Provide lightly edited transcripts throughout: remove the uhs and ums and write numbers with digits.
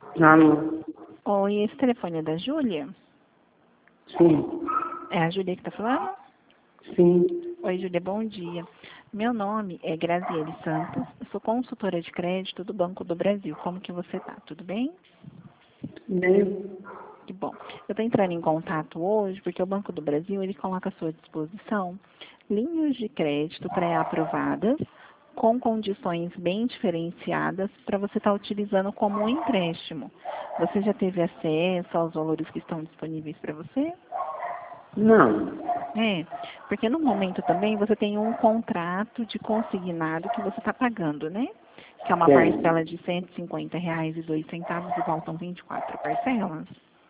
Alô? Oi, esse telefone é da Júlia? Sim. É a Júlia que tá falando? Sim. Oi, Júlia, bom dia. Meu nome é Graziele Santos, eu sou consultora de crédito do Banco do Brasil. Como que você tá? Tudo bem? Bem, Que bom. Eu estou entrando em contato hoje porque o Banco do Brasil ele coloca à sua disposição linhas de crédito pré-aprovadas com condições bem diferenciadas para você estar utilizando como um empréstimo. Você já teve acesso aos valores que estão disponíveis para você? não. É, porque no momento também você tem um contrato de consignado que você está pagando, né? Que é uma Tem. parcela de R$ 150,02 e faltam 24 parcelas.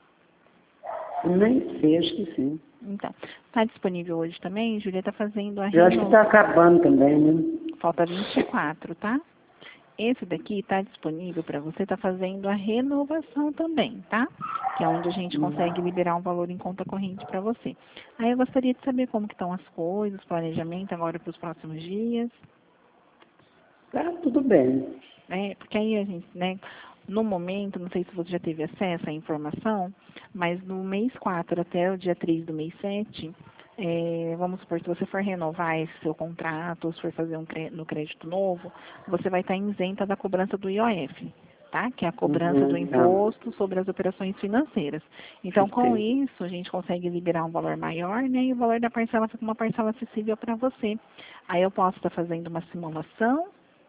Nem sei, acho que sim. Então, está disponível hoje também, Júlia está fazendo a Eu acho que está renovação. acabando também, né? Falta 24, tá? Esse daqui está disponível para você, está fazendo a renovação também, tá? Que é onde a gente consegue liberar um valor em conta corrente para você. Aí eu gostaria de saber como que estão as coisas, planejamento agora para os próximos dias, Tá tudo bem. né? Porque aí a gente, né? No momento, não sei se você já teve acesso à informação, mas no mês 4 até o dia 3 do mês 7, vamos supor, se você for renovar esse seu contrato, ou se for fazer no crédito novo, você vai estar isenta da cobrança do IOF, tá? Que é a cobrança do Tá. imposto sobre as operações financeiras. Então, com Sim. isso, a gente consegue liberar um valor maior, né? E o valor da parcela fica uma parcela acessível para você. Aí eu posso estar fazendo uma simulação.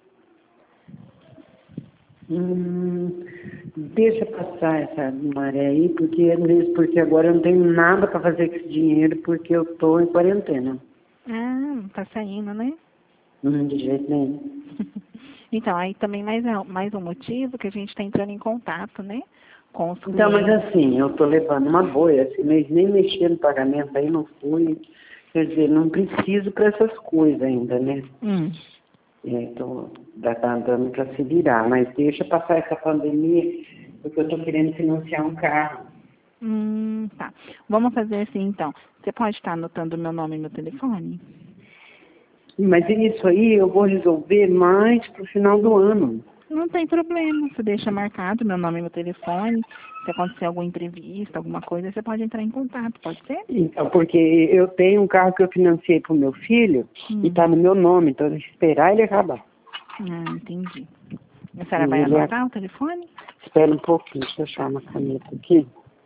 Deixa passar essa maré aí, porque agora eu não tenho nada para fazer com esse dinheiro, porque eu estou em quarentena. Ah, não tá saindo, né? De jeito nenhum. Então, aí também mais um motivo que a gente está entrando em contato, né? Com os Então, mas clientes. assim, eu estou levando uma boia, esse mês nem mexer no pagamento, aí não fui. Quer dizer, não preciso para essas coisas ainda, né? Então, tá dando para se virar, mas deixa passar essa pandemia, porque eu estou querendo financiar um carro. Tá. Vamos fazer assim, então. Você pode estar anotando o meu nome e meu telefone? Mas isso aí eu vou resolver mais pro final do ano. Não tem problema. Você deixa marcado meu nome e meu telefone. Se acontecer algum imprevisto, alguma coisa, você pode entrar em contato, pode ser? Então, porque eu tenho um carro que eu financiei pro meu filho e Hum. está no meu nome, então eu vou esperar ele acabar. Ah, entendi. A senhora E vai ele anotar o telefone? espera um pouquinho, deixa eu achar uma caneta aqui.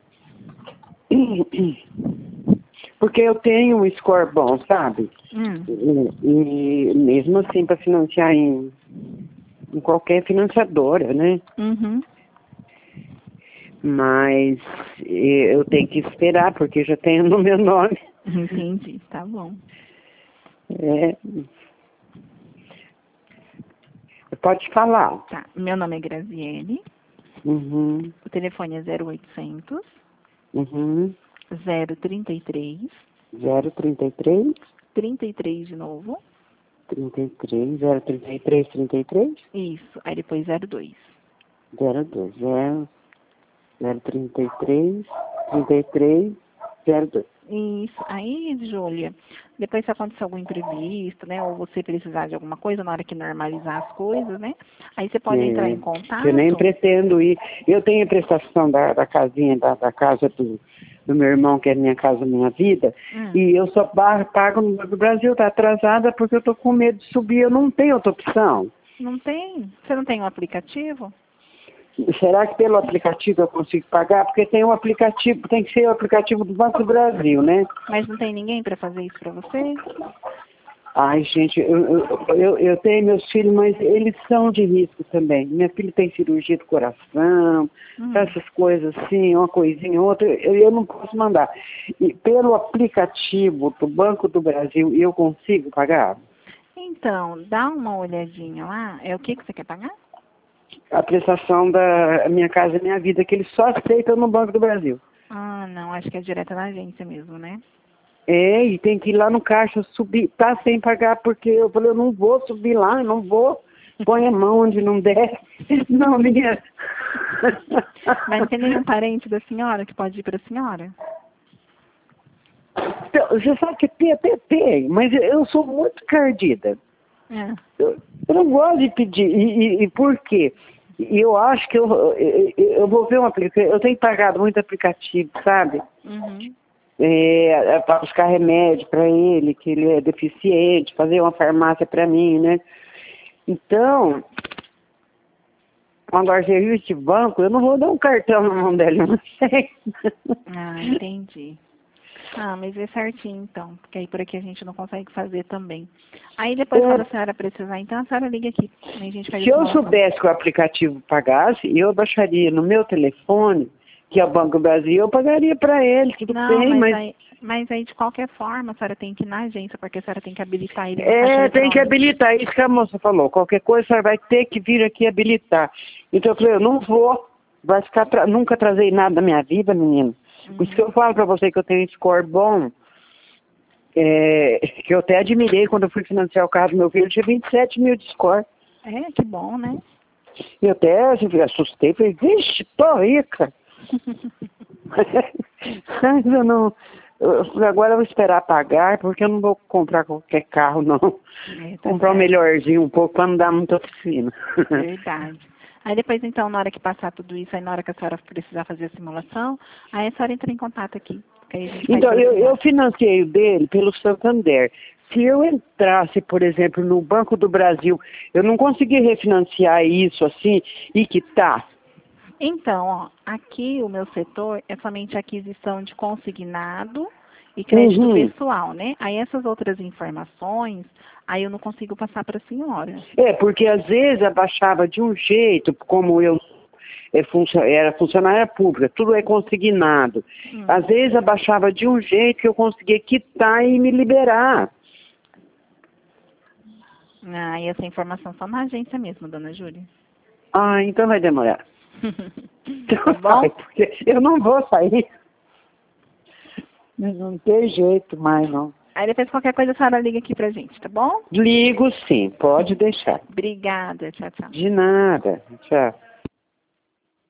Porque eu tenho um score bom, sabe? Hum. E mesmo assim para financiar em qualquer financiadora, né? Uhum. Mas eu tenho que esperar, porque já tenho no meu nome. Entendi. Tá bom. É, pode falar. Tá. Meu nome é Graziele. Uhum, O telefone é 0800 uhum. 033 033, 33 de novo. 33, 033, 33, Isso. Aí depois 02. 02, 033, 33, 02. Isso. Aí, Júlia, depois se acontecer algum imprevisto, né? Ou você precisar de alguma coisa na hora que normalizar as coisas, né? Aí você pode entrar em Que eu nem contato. pretendo ir. Eu tenho a prestação da casinha, da casa do meu irmão, que é Minha Casa Minha Vida, Hum. e eu só pago no Banco do Brasil, está atrasada porque eu estou com medo de subir, eu não tenho outra opção. Não tem? Você não tem um aplicativo? Será que pelo aplicativo eu consigo pagar? Porque tem um aplicativo, tem que ser o aplicativo do Banco do Brasil, né? Mas não tem ninguém para fazer isso para você? Ai, gente, eu tenho meus filhos, mas eles são de risco também. Minha filha tem cirurgia do coração, essas coisas assim, uma coisinha, outra, eu não posso mandar. E pelo aplicativo do Banco do Brasil, eu consigo pagar? Então, dá uma olhadinha lá. É o que você quer pagar? A prestação da Minha Casa Minha Vida, que eles só aceitam no Banco do Brasil. Ah, não, acho que é direto na agência mesmo, né? É, e tem que ir lá no caixa subir, tá sem pagar, porque eu falei, eu não vou subir lá, eu não vou. Põe a mão onde não der. Não, minha. Mas não tem nenhum parente da senhora que pode ir para a senhora? Então, você sabe que tem até tem, mas eu sou muito cardida. É. Eu não gosto de pedir. E por quê? E eu acho que eu vou ver um aplicativo. Eu tenho pagado muito aplicativo, sabe? Uhum. Para buscar remédio para ele, que ele é deficiente, fazer uma farmácia para mim, né? Então, agora serviço de banco, eu não vou dar um cartão na mão dele, eu não sei. Ah, entendi. Ah, mas é certinho então, porque aí por aqui a gente não consegue fazer também. Aí depois quando a senhora precisar, então a senhora liga aqui. Aí a gente faz Se a eu simulação. soubesse que o aplicativo pagasse, eu baixaria no meu telefone, que é o Banco do Brasil, eu pagaria para ele, tudo Não, bem, mas aí de qualquer forma a senhora tem que ir na agência, porque a senhora tem que habilitar ele no caixa tem que eletrônico. habilitar, isso que a moça falou. Qualquer coisa, a senhora vai ter que vir aqui habilitar. Então eu falei, eu não vou, vai ficar nunca trazei nada na minha vida, menino. Por isso que eu falo para você que eu tenho um score bom, que eu até admirei quando eu fui financiar o carro do meu filho, eu tinha 27 mil de score. É, que bom, né? Eu até assim, assustei, falei, vixe, tô rica. Mas eu não. Agora eu vou esperar pagar, porque eu não vou comprar qualquer carro, não. Tá Comprar um certo. melhorzinho um pouco para não dar muita oficina. Verdade. Aí depois, então, na hora que passar tudo isso, aí na hora que a senhora precisar fazer a simulação, aí a senhora entra em contato aqui. Que aí a gente faz Então, toda a eu simulação. financiei o dele pelo Santander. Se eu entrasse, por exemplo, no Banco do Brasil, eu não consegui refinanciar isso assim e quitar. Então, ó, aqui o meu setor é somente aquisição de consignado e crédito pessoal, né? Aí essas outras informações, aí eu não consigo passar para a senhora. Porque às vezes abaixava de um jeito, como eu era funcionária pública, tudo é consignado. Às vezes abaixava de um jeito que eu conseguia quitar e me liberar. Ah, e essa informação só na agência mesmo, dona Júlia. Ah, então vai demorar. Tá bom? Porque eu não vou sair. Não tem jeito mais, não. Aí depois qualquer coisa a senhora liga aqui pra gente, tá bom? Ligo sim, pode deixar. Obrigada, tchau, tchau. De nada. Tchau.